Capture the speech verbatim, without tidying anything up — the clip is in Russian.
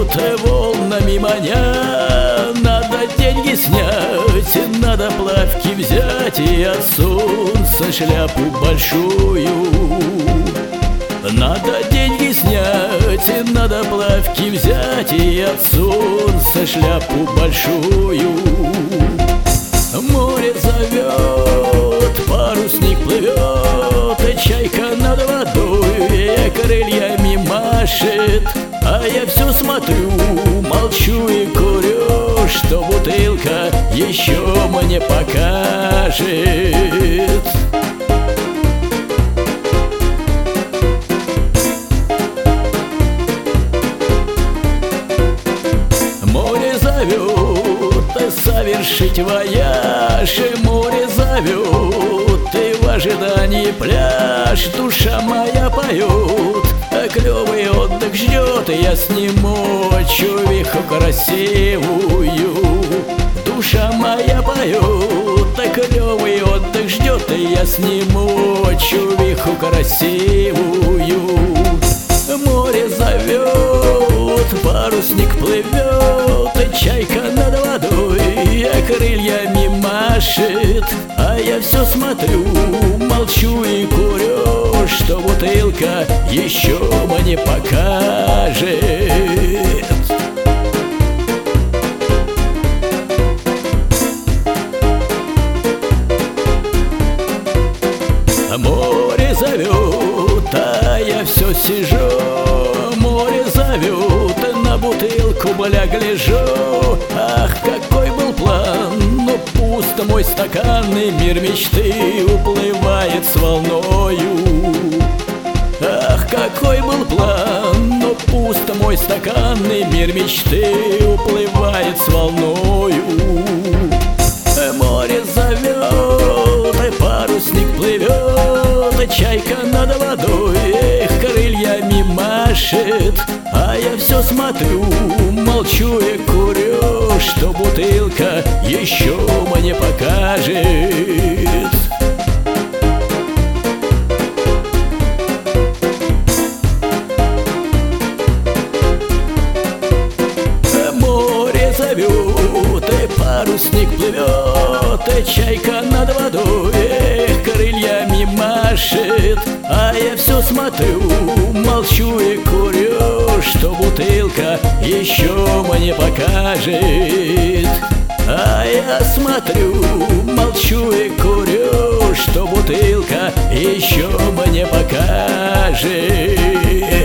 зовет волнами маня. Надо деньги снять, надо плавки взять и от солнца шляпу большую. Надо деньги снять, надо плавки взять и от солнца шляпу большую. Море зовет, парусник плывет, чайка над водой крыльями машет. А я все смотрю, молчу и курю, что бутылка еще мне покажет. Море зовет совершить вояж, море зовет и в ожидании пляж. Душа моя поет, а клевый отдых ждет, и я сниму чувиху красивую. Душа моя поет, а клевый отдых ждет, и я сниму чувиху красивую. Море зовет, парусник плывет, чайка над водой крыльями машет. А я все смотрю, молчу и курю, что бутылка еще мне покажет. Море зовет, а я все сижу. Море зовет, на бутылку, бля, гляжу. Ах, какой был план, но пусто мой стаканный мир мечты уплывает с волною. Ах, какой был план, но пусто мой стаканный мир мечты уплывает с волною. Море зовет, парусник плывет, чайка над водой крыльями машет. А я все смотрю, молчу и курю, что бутылка еще мне покажет. Море зовет, парусник плывет, чайка над водой крыльями машет. А я все смотрю, молчу и курю, что бутылка еще мне покажет. А я смотрю, молчу и курю, что бутылка еще мне покажет.